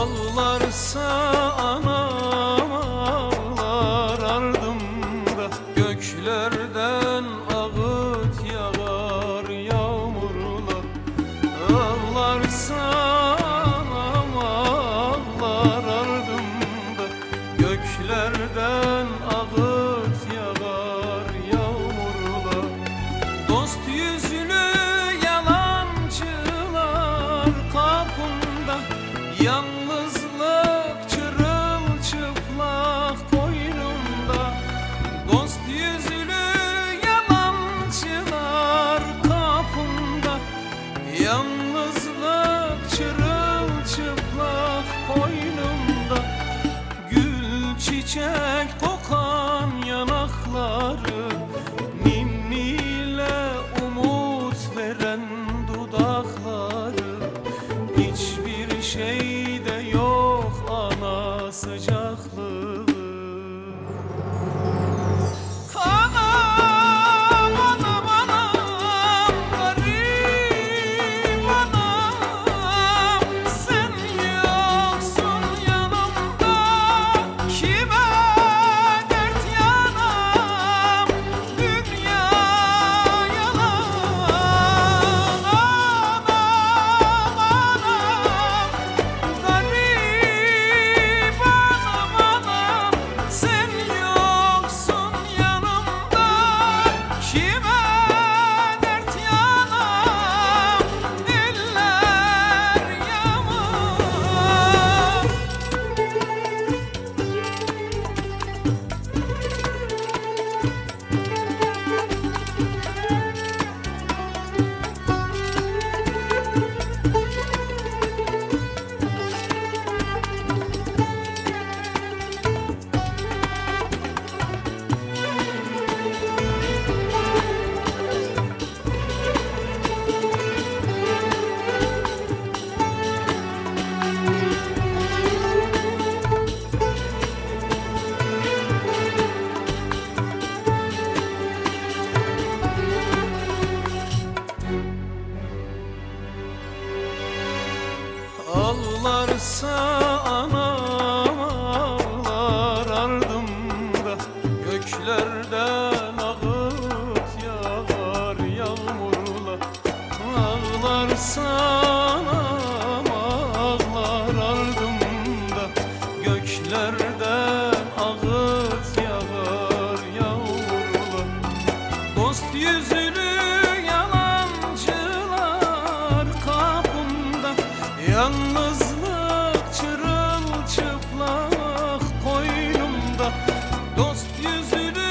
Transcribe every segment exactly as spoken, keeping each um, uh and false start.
Ağlarsa anam ağlar ardımda, göklerden ağıt yağar yağmurlar. Ağlarsa anam ağlar ardımda, göklerden ağıt yağar yağmurlar. Dost yüzlü yalancılar kapımda, yalnızlık çırılçıplak koynumda. Dost yüzlü yalancılar kapımda, yalnızlık çırılçıplak koynumda. Gül çiçek kokan yanakları, ninniyle umut veren dudakları. Hiçbir şeyde yok ana sıcaklığı. Anam, anam, anam, garip anam, sen yoksun yanımda, kime dert yanam, dünya yalan. Anam, anam, garip anam, anam, sen yoksun yanımda, kime dert yanam, eller yaman. Ağlarsa anam ağlar ardımda, göklerden ağıt yağar yağmurlar. Ağlarsa anam ağlar ardımda, göklerden ağıt yağar yağmurlar. Dost yüzlü yalancılar kapımda, yalnızlık çırılçıplak koynumda. Dost yüzlü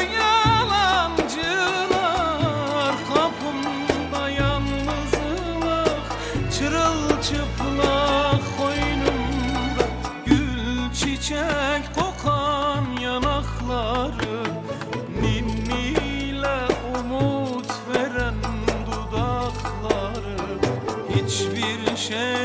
yalancılar kapımda, yalnızlık çırılçıplak koynumda. Gül çiçek kokan yanakları, ninniyle umut veren dudakları. Hiçbir şey